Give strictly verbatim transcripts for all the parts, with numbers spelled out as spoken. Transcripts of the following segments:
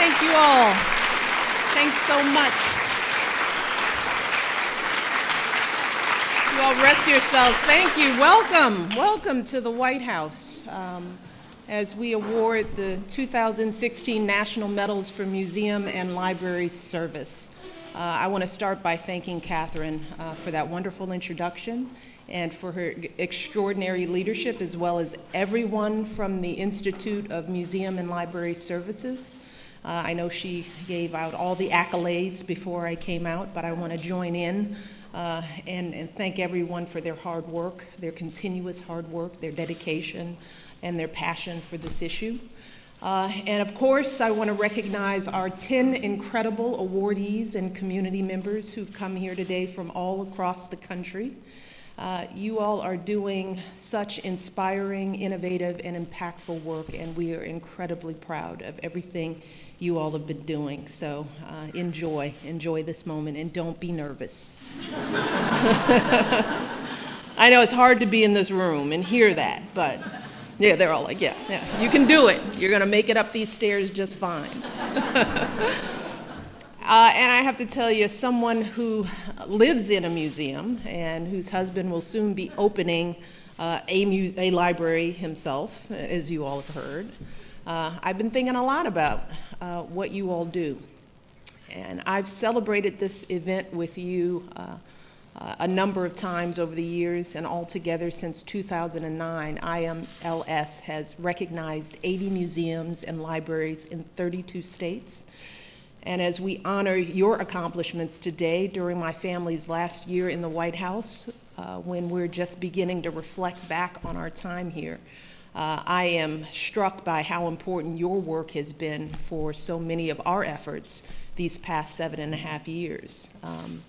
Thank you all. Thanks so much. You all rest yourselves. Thank you. Welcome. Welcome to the White House um, as we award the two thousand sixteen National Medals for Museum and Library Service. Uh, I want to start by thanking Catherine uh, for that wonderful introduction and for her extraordinary leadership, as well as everyone from the Institute of Museum and Library Services. Uh, I know she gave out all the accolades before I came out, but I want to join in uh, and, and thank everyone for their hard work, their continuous hard work, their dedication, and their passion for this issue. Uh, and of course, I want to recognize our ten incredible awardees and community members who've come here today from all across the country. Uh, you all are doing such inspiring, innovative, and impactful work, and we are incredibly proud of everything you all have been doing. So uh, enjoy, enjoy this moment, and don't be nervous. I know it's hard to be in this room and hear that, but yeah, they're all like, yeah, yeah, you can do it. You're going to make it up these stairs just fine. Uh, and I have to tell you, as someone who lives in a museum and whose husband will soon be opening uh, a, mu- a library himself, as you all have heard, uh, I've been thinking a lot about uh, what you all do. And I've celebrated this event with you uh, uh, a number of times over the years, and altogether since two thousand nine, I M L S has recognized eighty museums and libraries in thirty-two states. And as we honor your accomplishments today during my family's last year in the White House, uh, when we're just beginning to reflect back on our time here, uh, I am struck by how important your work has been for so many of our efforts these past seven and a half years. Um,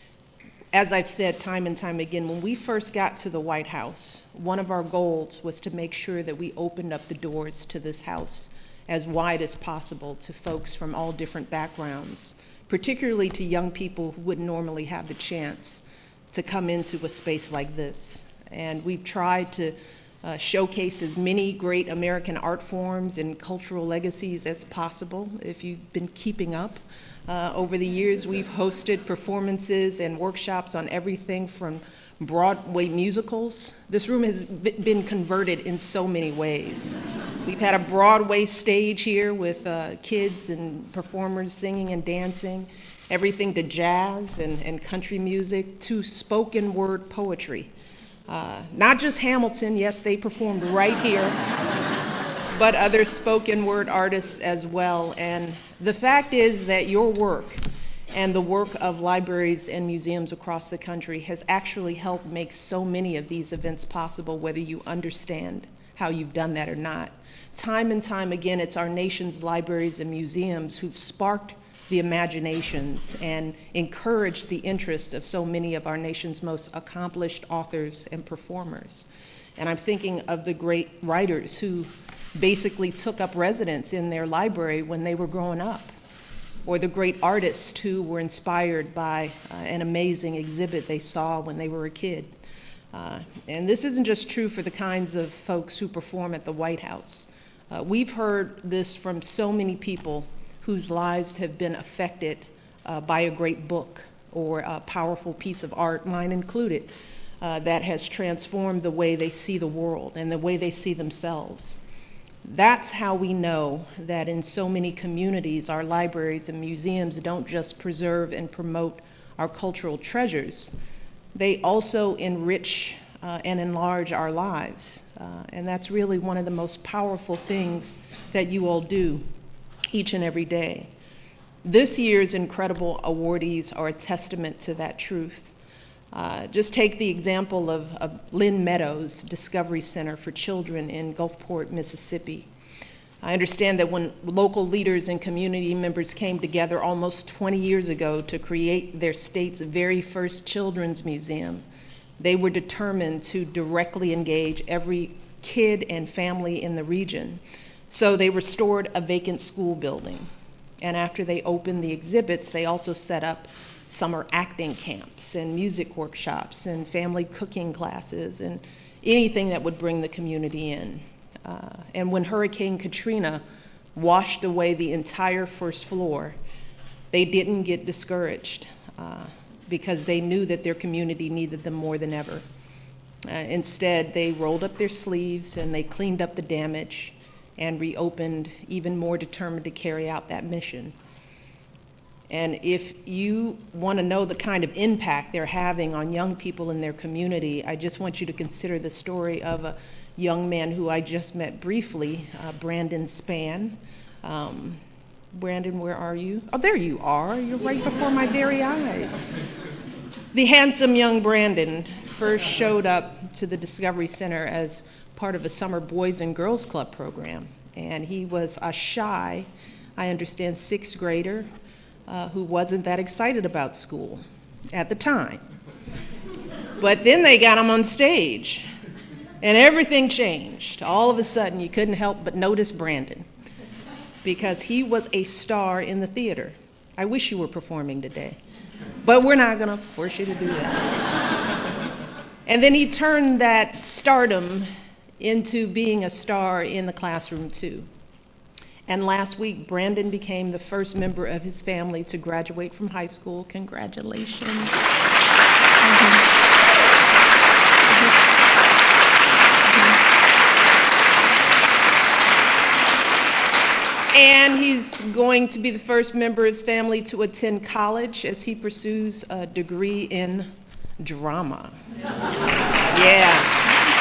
as I've said time and time again, when we first got to the White House, one of our goals was to make sure that we opened up the doors to this house as wide as possible to folks from all different backgrounds, particularly to young people who wouldn't normally have the chance to come into a space like this. And we've tried to uh, showcase as many great American art forms and cultural legacies as possible. If you've been keeping up uh, over the years, we've hosted performances and workshops on everything from Broadway musicals. This room has been converted in so many ways. We've had a Broadway stage here with uh, kids and performers singing and dancing, everything to jazz and, and country music to spoken word poetry. Uh, not just Hamilton, yes, they performed right here, but other spoken word artists as well. And the fact is that your work and the work of libraries and museums across the country has actually helped make so many of these events possible, whether you understand how you've done that or not. Time and time again, it's our nation's libraries and museums who've sparked the imaginations and encouraged the interest of so many of our nation's most accomplished authors and performers. And I'm thinking of the great writers who basically took up residence in their library when they were growing up, or the great artists who were inspired by uh, an amazing exhibit they saw when they were a kid. Uh, and this isn't just true for the kinds of folks who perform at the White House. Uh, we've heard this from so many people whose lives have been affected uh, by a great book or a powerful piece of art, mine included, uh, that has transformed the way they see the world and the way they see themselves. That's how we know that in so many communities, our libraries and museums don't just preserve and promote our cultural treasures, they also enrich uh, and enlarge our lives. Uh, and that's really one of the most powerful things that you all do each and every day. This year's incredible awardees are a testament to that truth. Uh, just take the example of, of Lynn Meadows Discovery Center for Children in Gulfport, Mississippi. I understand that when local leaders and community members came together almost twenty years ago to create their state's very first children's museum, they were determined to directly engage every kid and family in the region. So they restored a vacant school building. And after they opened the exhibits, they also set up summer acting camps and music workshops and family cooking classes and anything that would bring the community in. Uh, and when Hurricane Katrina washed away the entire first floor, they didn't get discouraged uh, because they knew that their community needed them more than ever. Uh, instead, they rolled up their sleeves and they cleaned up the damage and reopened, even more determined to carry out that mission. And if you want to know the kind of impact they're having on young people in their community, I just want you to consider the story of a young man who I just met briefly, uh, Brandon Spann. Um, Brandon, where are you? Oh, there you are. You're right before my very eyes. The handsome young Brandon first showed up to the Discovery Center as part of a summer Boys and Girls Club program. And he was a shy, I understand, sixth grader uh, who wasn't that excited about school at the time. But then they got him on stage, and everything changed. All of a sudden, you couldn't help but notice Brandon, because he was a star in the theater. I wish you were performing today, but we're not going to force you to do that. And then he turned that stardom into being a star in the classroom too. And last week, Brandon became the first member of his family to graduate from high school. Congratulations. Mm-hmm. And he's going to be the first member of his family to attend college as he pursues a degree in drama. Yeah.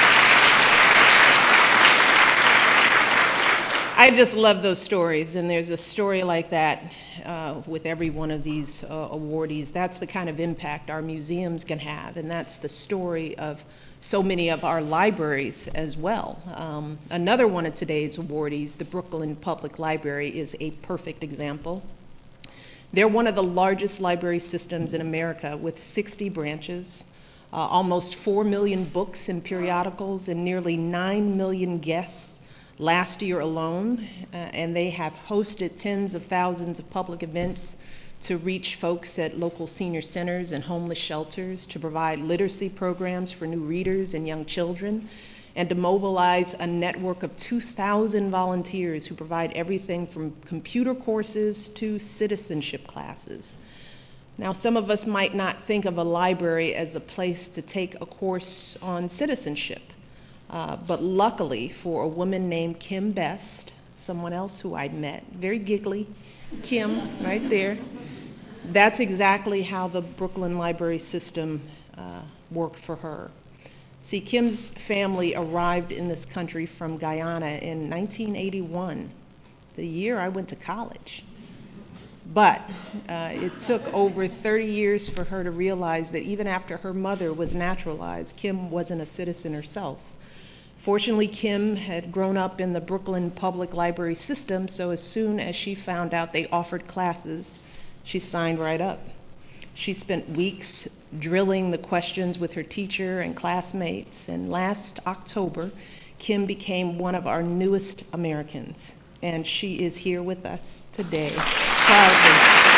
I just love those stories, and there's a story like that uh, with every one of these uh, awardees. That's the kind of impact our museums can have, and that's the story of so many of our libraries as well. Um, another one of today's awardees, the Brooklyn Public Library, is a perfect example. They're one of the largest library systems in America with sixty branches, uh, almost four million books and periodicals, and nearly nine million guests last year alone. Uh, and they have hosted tens of thousands of public events to reach folks at local senior centers and homeless shelters, to provide literacy programs for new readers and young children, and to mobilize a network of two thousand volunteers who provide everything from computer courses to citizenship classes. Now, some of us might not think of a library as a place to take a course on citizenship, uh, but luckily for a woman named Kim Best, someone else who I met, very giggly, Kim, right there, that's exactly how the Brooklyn Library System uh, worked for her. See, Kim's family arrived in this country from Guyana in nineteen eighty-one, the year I went to college. But uh, it took over thirty years for her to realize that even after her mother was naturalized, Kim wasn't a citizen herself. Fortunately, Kim had grown up in the Brooklyn Public Library System, so as soon as she found out they offered classes, she signed right up. She spent weeks drilling the questions with her teacher and classmates, and last October, Kim became one of our newest Americans, and she is here with us today, proudly.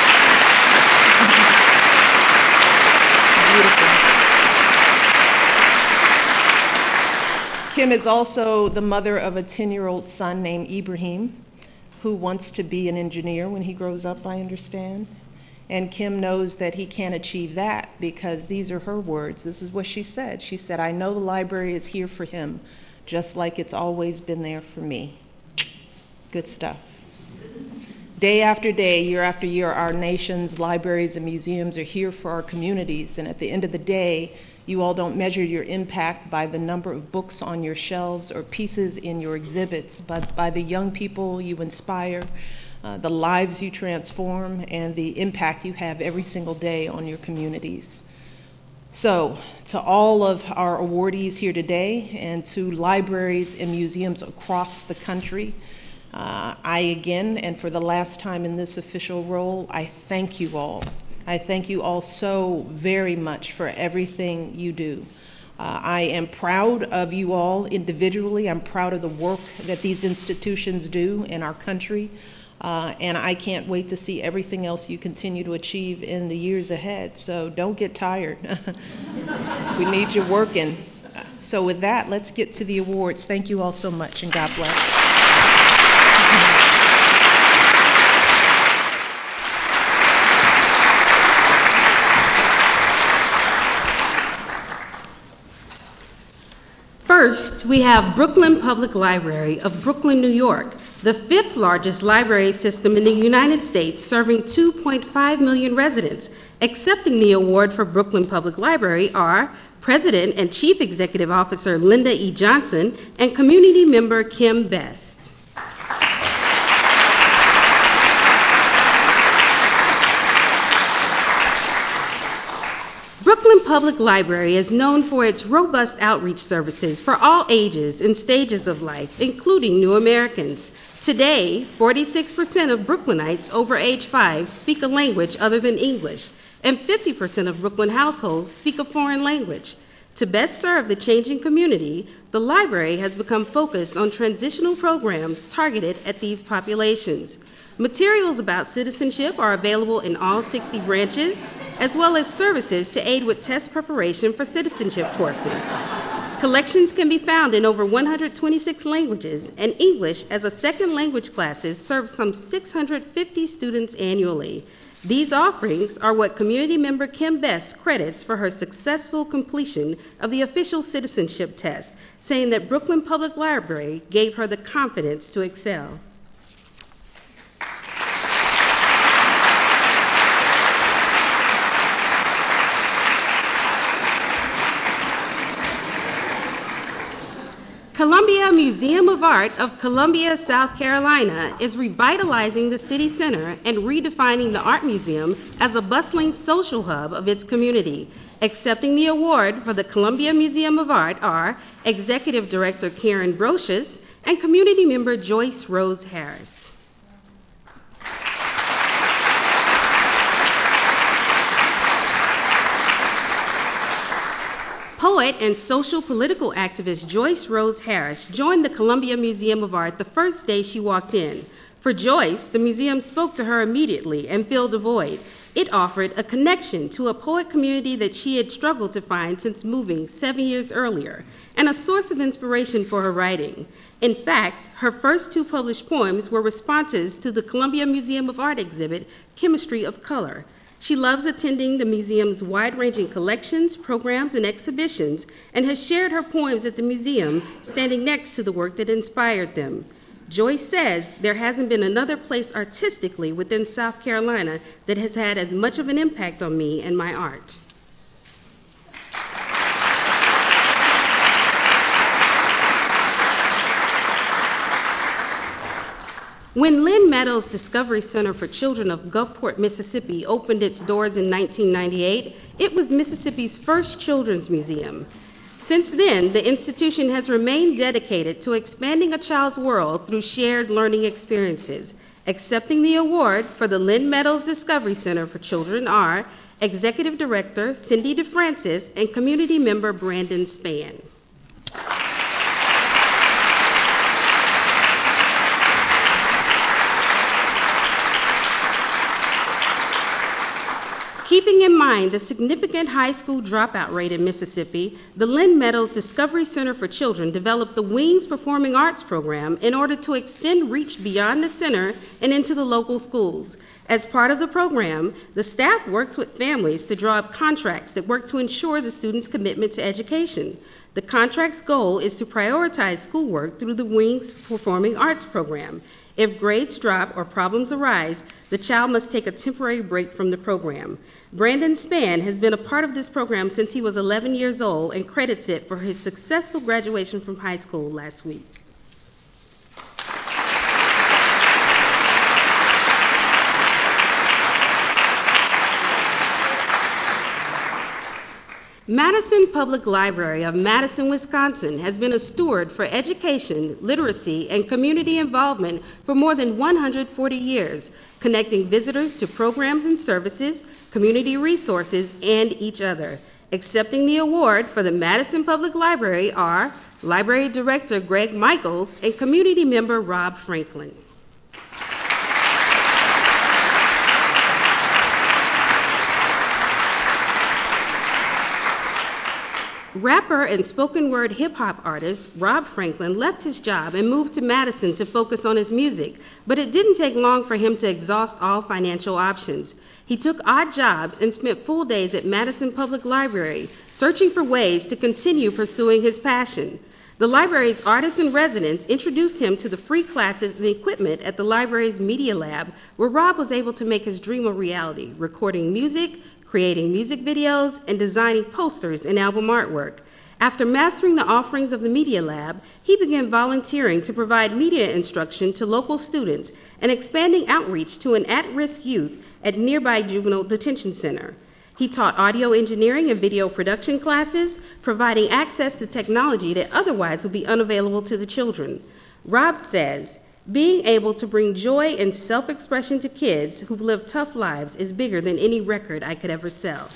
Beautiful. Kim is also the mother of a ten-year-old son named Ibrahim, who wants to be an engineer when he grows up, I understand. And Kim knows that he can't achieve that because these are her words. This is what she said. She said, "I know the library is here for him, just like it's always been there for me." Good stuff. Day after day, year after year, our nation's libraries and museums are here for our communities. And at the end of the day, you all don't measure your impact by the number of books on your shelves or pieces in your exhibits, but by the young people you inspire, uh, the lives you transform, and the impact you have every single day on your communities. So, to all of our awardees here today, and to libraries and museums across the country, uh, I again, and for the last time in this official role, I thank you all. I thank you all so very much for everything you do. Uh, I am proud of you all individually. I'm proud of the work that these institutions do in our country. Uh, and I can't wait to see everything else you continue to achieve in the years ahead. So don't get tired. We need you working. So with that, let's get to the awards. Thank you all so much, and God bless. First, we have Brooklyn Public Library of Brooklyn, New York, the fifth largest library system in the United States, serving two point five million residents. Accepting the award for Brooklyn Public Library are President and Chief Executive Officer Linda E. Johnson and community member Kim Best. Brooklyn Public Library is known for its robust outreach services for all ages and stages of life, including new Americans. Today, forty-six percent of Brooklynites over age five speak a language other than English, and fifty percent of Brooklyn households speak a foreign language. To best serve the changing community, the library has become focused on transitional programs targeted at these populations. Materials about citizenship are available in all sixty branches, as well as services to aid with test preparation for citizenship courses. Collections can be found in over one hundred twenty-six languages, and English as a second language classes serve some six hundred fifty students annually. These offerings are what community member Kim Best credits for her successful completion of the official citizenship test, saying that Brooklyn Public Library gave her the confidence to excel. Columbia Museum of Art of Columbia, South Carolina is revitalizing the city center and redefining the art museum as a bustling social hub of its community. Accepting the award for the Columbia Museum of Art are Executive Director Karen Brocious and community member Joyce Rose Harris. Poet and social political activist Joyce Rose Harris joined the Columbia Museum of Art the first day she walked in. For Joyce, the museum spoke to her immediately and filled a void. It offered a connection to a poet community that she had struggled to find since moving seven years earlier, and a source of inspiration for her writing. In fact, her first two published poems were responses to the Columbia Museum of Art exhibit, Chemistry of Color. She loves attending the museum's wide-ranging collections, programs, and exhibitions, and has shared her poems at the museum, standing next to the work that inspired them. Joyce says there hasn't been another place artistically within South Carolina that has had as much of an impact on me and my art. When Lynn Meadows Discovery Center for Children of Gulfport, Mississippi opened its doors in nineteen ninety-eight, it was Mississippi's first children's museum. Since then, the institution has remained dedicated to expanding a child's world through shared learning experiences. Accepting the award for the Lynn Meadows Discovery Center for Children are Executive Director Cindy DeFrancis and community member Brandon Spann. Keeping in mind the significant high school dropout rate in Mississippi, the Lynn Meadows Discovery Center for Children developed the Wings Performing Arts program in order to extend reach beyond the center and into the local schools. As part of the program, the staff works with families to draw up contracts that work to ensure the students' commitment to education. The contract's goal is to prioritize schoolwork through the Wings Performing Arts program. If grades drop or problems arise, the child must take a temporary break from the program. Brandon Spann has been a part of this program since he was eleven years old and credits it for his successful graduation from high school last week. Madison Public Library of Madison, Wisconsin has been a steward for education, literacy, and community involvement for more than one hundred forty years, connecting visitors to programs and services, community resources, and each other. Accepting the award for the Madison Public Library are Library Director Greg Michaels and community member Rob Franklin. Rapper and spoken word hip-hop artist Rob Franklin left his job and moved to Madison to focus on his music, but it didn't take long for him to exhaust all financial options. He took odd jobs and spent full days at Madison Public Library, searching for ways to continue pursuing his passion. The library's artists in residence introduced him to the free classes and equipment at the library's Media Lab, where Rob was able to make his dream a reality, recording music, creating music videos, and designing posters and album artwork. After mastering the offerings of the Media Lab, he began volunteering to provide media instruction to local students and expanding outreach to an at-risk youth at nearby juvenile detention center. He taught audio engineering and video production classes, providing access to technology that otherwise would be unavailable to the children. Rob says, being able to bring joy and self-expression to kids who've lived tough lives is bigger than any record I could ever sell.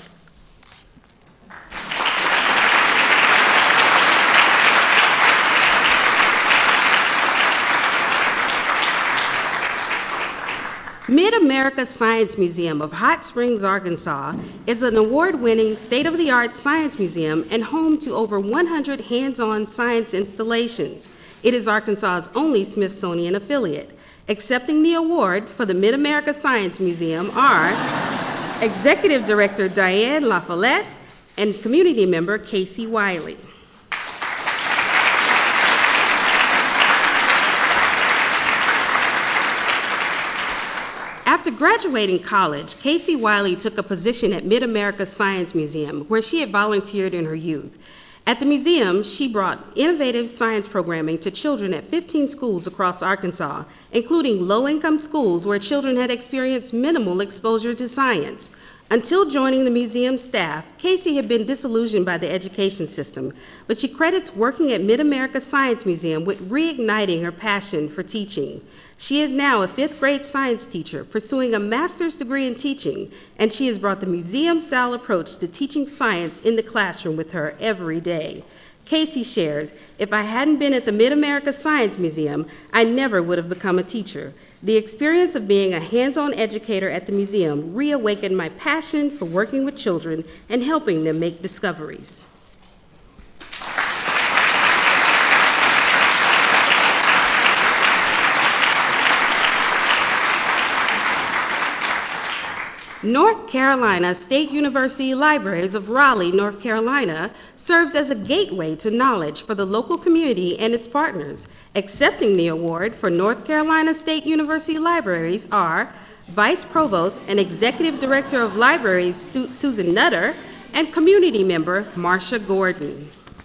Mid-America Science Museum of Hot Springs, Arkansas is an award-winning state-of-the-art science museum and home to over one hundred hands-on science installations. It is Arkansas's only Smithsonian affiliate. Accepting the award for the Mid-America Science Museum are Executive Director Diane LaFollette and community member Casey Wiley. After graduating college, Casey Wiley took a position at Mid-America Science Museum, where she had volunteered in her youth. At the museum, she brought innovative science programming to children at fifteen schools across Arkansas, including low-income schools where children had experienced minimal exposure to science. Until joining the museum staff, Casey had been disillusioned by the education system, but she credits working at Mid-America Science Museum with reigniting her passion for teaching. She is now a fifth grade science teacher pursuing a master's degree in teaching, and she has brought the museum-style approach to teaching science in the classroom with her every day. Casey shares, if I hadn't been at the Mid-America Science Museum, I never would have become a teacher. The experience of being a hands-on educator at the museum reawakened my passion for working with children and helping them make discoveries. North Carolina State University Libraries of Raleigh, North Carolina, serves as a gateway to knowledge for the local community and its partners. Accepting the award for North Carolina State University Libraries are Vice Provost and Executive Director of Libraries Susan Nutter and community member Marcia Gordon.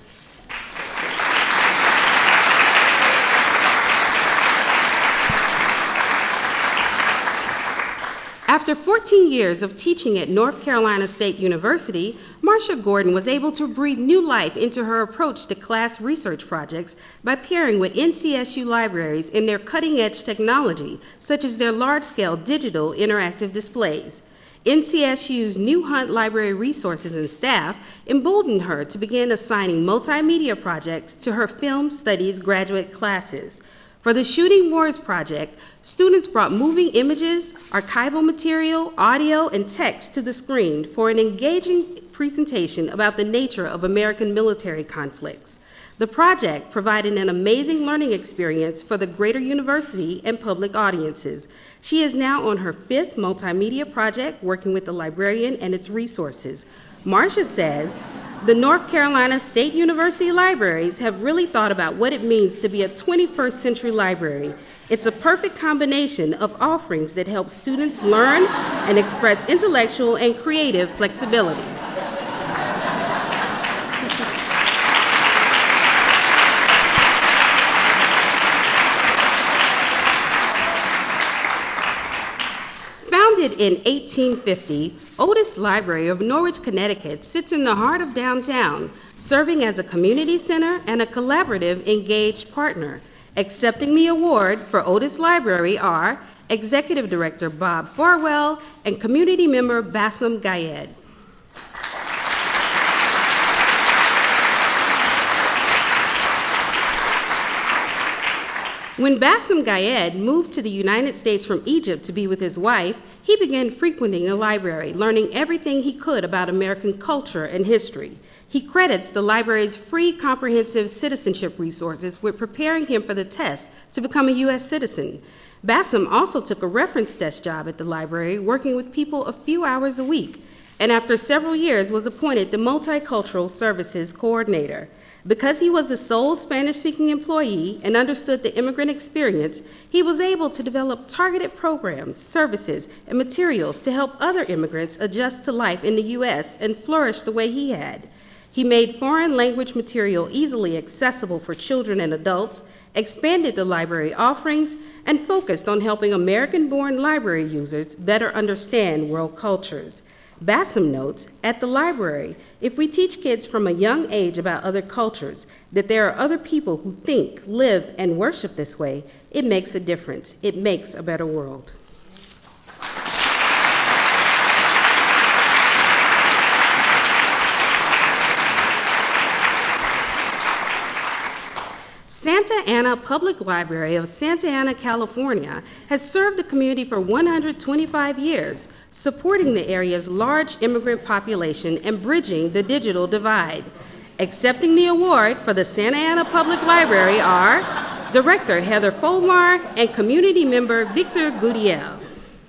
After fourteen years of teaching at North Carolina State University, Marcia Gordon was able to breathe new life into her approach to class research projects by pairing with N C S U libraries in their cutting-edge technology, such as their large-scale digital interactive displays. N C S U's new Hunt Library resources and staff emboldened her to begin assigning multimedia projects to her film studies graduate classes. For the Shooting Wars project, students brought moving images, archival material, audio, and text to the screen for an engaging presentation about the nature of American military conflicts. The project provided an amazing learning experience for the greater university and public audiences. She is now on her fifth multimedia project working with the librarian and its resources. Marcia says, the North Carolina State University Libraries have really thought about what it means to be a twenty-first century library. It's a perfect combination of offerings that help students learn and express intellectual and creative flexibility. Founded in eighteen fifty, Otis Library of Norwich, Connecticut sits in the heart of downtown, serving as a community center and a collaborative, engaged partner. Accepting the award for Otis Library are Executive Director Bob Farwell and community member Bassem Gayed. When Bassem Gayed moved to the United States from Egypt to be with his wife, he began frequenting the library, learning everything he could about American culture and history. He credits the library's free comprehensive citizenship resources with preparing him for the test to become a U S citizen. Bassem also took a reference desk job at the library, working with people a few hours a week, and after several years was appointed the Multicultural Services Coordinator. Because he was the sole Spanish-speaking employee and understood the immigrant experience, he was able to develop targeted programs, services, and materials to help other immigrants adjust to life in the U S and flourish the way he had. He made foreign language material easily accessible for children and adults, expanded the library offerings, and focused on helping American-born library users better understand world cultures. Bassem notes, at the library, if we teach kids from a young age about other cultures, that there are other people who think, live, and worship this way, it makes a difference. It makes a better world. Santa Ana Public Library of Santa Ana, California, has served the community for one hundred twenty-five years, supporting the area's large immigrant population and bridging the digital divide. Accepting the award for the Santa Ana Public Library are Director Heather Folmar and community member Victor Gutiel.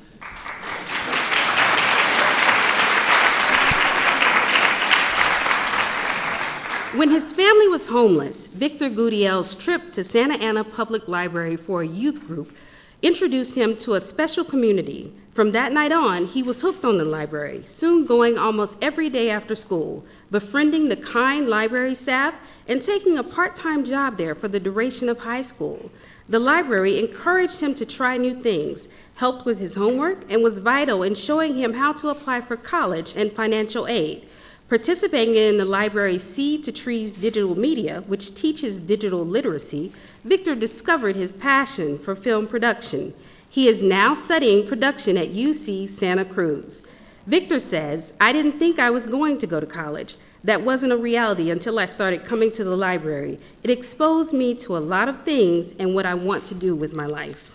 When his family was homeless, Victor Gutiel's trip to Santa Ana Public Library for a youth group introduced him to a special community. From that night on, he was hooked on the library, soon going almost every day after school, befriending the kind library staff and taking a part-time job there for the duration of high school. The library encouraged him to try new things, helped with his homework, and was vital in showing him how to apply for college and financial aid. Participating in the library's Seed to Trees digital media, which teaches digital literacy, Victor discovered his passion for film production. He is now studying production at U C Santa Cruz. Victor says, "I didn't think I was going to go to college. That wasn't a reality until I started coming to the library. It exposed me to a lot of things and what I want to do with my life."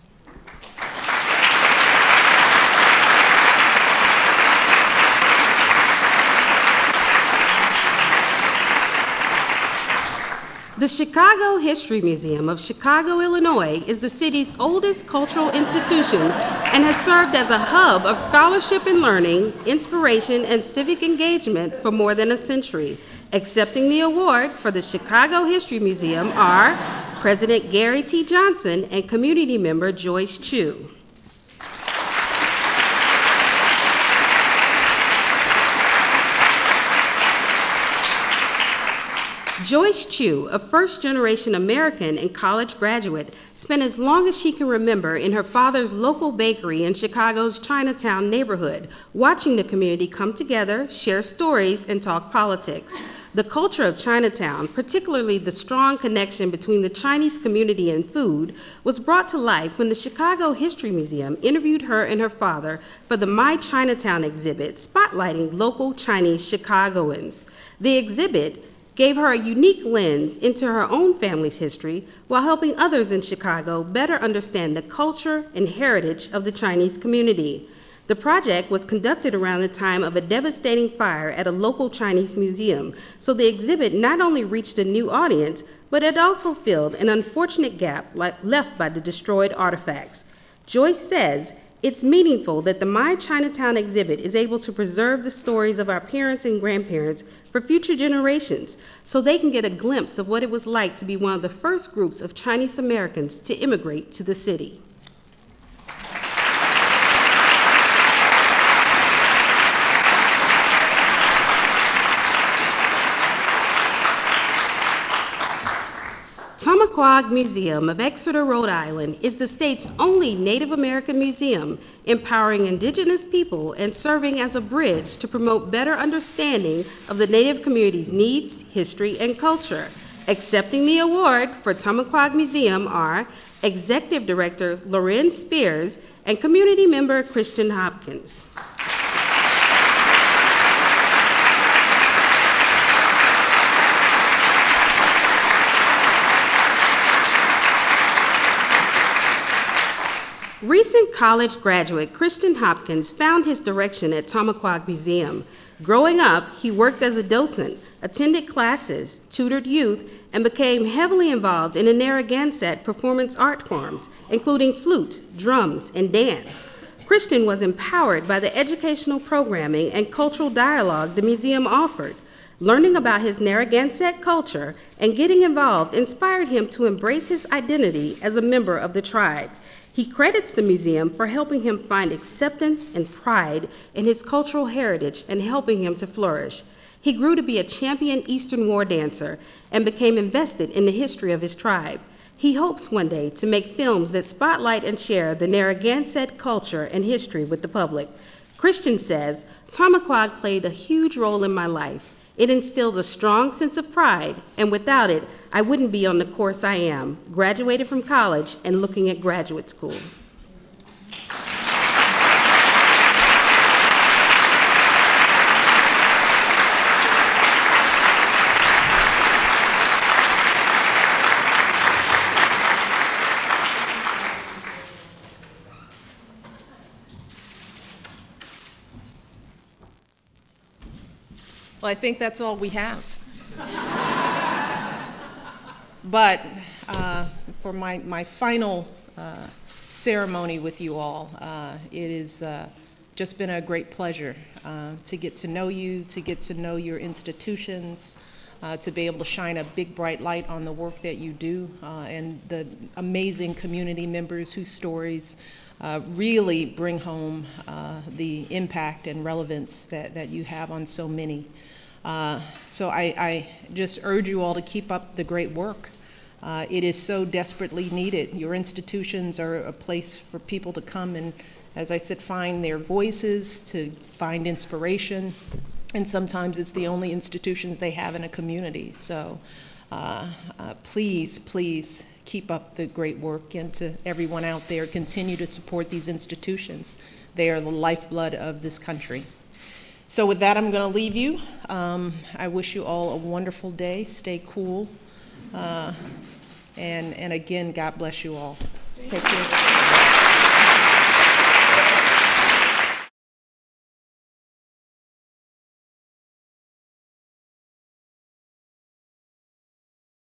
The Chicago History Museum of Chicago, Illinois is the city's oldest cultural institution and has served as a hub of scholarship and learning, inspiration, and civic engagement for more than a century. Accepting the award for the Chicago History Museum are President Gary T. Johnson and community member Joyce Chu. Joyce Chu, a first-generation American and college graduate, spent as long as she can remember in her father's local bakery in Chicago's Chinatown neighborhood, watching the community come together, share stories, and talk politics. The culture of Chinatown, particularly the strong connection between the Chinese community and food, was brought to life when the Chicago History Museum interviewed her and her father for the My Chinatown exhibit, spotlighting local Chinese Chicagoans. The exhibit gave her a unique lens into her own family's history while helping others in Chicago better understand the culture and heritage of the Chinese community. The project was conducted around the time of a devastating fire at a local Chinese museum, so the exhibit not only reached a new audience, but it also filled an unfortunate gap left by the destroyed artifacts. Joyce says, "It's meaningful that the My Chinatown exhibit is able to preserve the stories of our parents and grandparents for future generations so they can get a glimpse of what it was like to be one of the first groups of Chinese Americans to immigrate to the city." Tamaqua Museum of Exeter, Rhode Island is the state's only Native American museum, empowering indigenous people and serving as a bridge to promote better understanding of the Native community's needs, history, and culture. Accepting the award for Tamaqua Museum are Executive Director Lauren Spears and community member Christian Hopkins. Recent college graduate Christian Hopkins found his direction at Tamaqua Museum. Growing up, he worked as a docent, attended classes, tutored youth, and became heavily involved in the Narragansett performance art forms, including flute, drums, and dance. Christian was empowered by the educational programming and cultural dialogue the museum offered. Learning about his Narragansett culture and getting involved inspired him to embrace his identity as a member of the tribe. He credits the museum for helping him find acceptance and pride in his cultural heritage and helping him to flourish. He grew to be a champion Eastern war dancer and became invested in the history of his tribe. He hopes one day to make films that spotlight and share the Narragansett culture and history with the public. Christian says, Tamaquag played a huge role in my life. It instilled a strong sense of pride, and without it, I wouldn't be on the course I am, graduated from college and looking at graduate school. Well, I think that's all we have. But uh, for my, my final uh, ceremony with you all, uh, it has uh, just been a great pleasure uh, to get to know you, to get to know your institutions, uh, to be able to shine a big bright light on the work that you do, uh, and the amazing community members whose stories uh, really bring home uh, the impact and relevance that, that you have on so many. Uh, so I, I just urge you all to keep up the great work. Uh, it is so desperately needed. Your institutions are a place for people to come and, as I said, find their voices, to find inspiration, and sometimes it's the only institutions they have in a community. So uh, uh, please, please keep up the great work, and to everyone out there, continue to support these institutions. They are the lifeblood of this country. So with that, I'm going to leave you. Um, I wish you all a wonderful day. Stay cool. Uh, and, and again, God bless you all. Take care.